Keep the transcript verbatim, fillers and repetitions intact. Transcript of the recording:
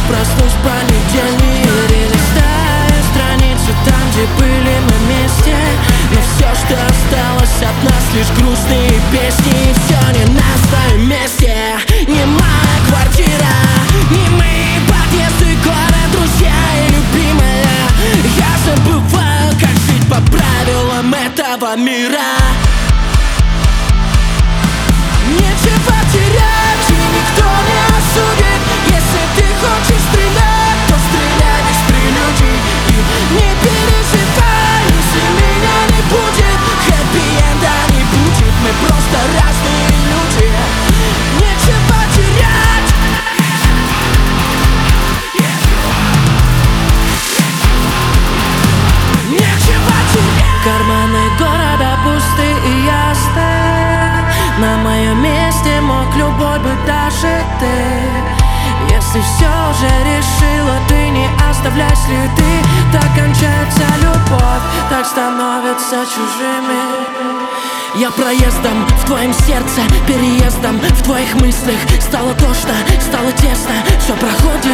проснусь в понедельник, перелистаю страницы там, где были мы вместе. Но все, что осталось от нас, лишь грустные песни. И все не на своем месте. Не моя квартира, не мои подъезды, город, друзья и любимая. Я забываю, как жить по правилам этого мира. Нечего терять, и никто не осудит. Если ты хочешь стрелять, то стреляй без прелюдий. И не переживай, если меня не будет. Хэппи-энда не будет, мы просто разные люди. Нечего терять. Нечего терять. Карманы города пусты и ясны. На моем месте мог любой быть даже ты. Если все уже решила, ты не оставляй следы. Так кончается любовь, так становятся чужими. Я проездом в твоем сердце, переездом в твоих мыслях. Стало тошно, стало тесно, все проходит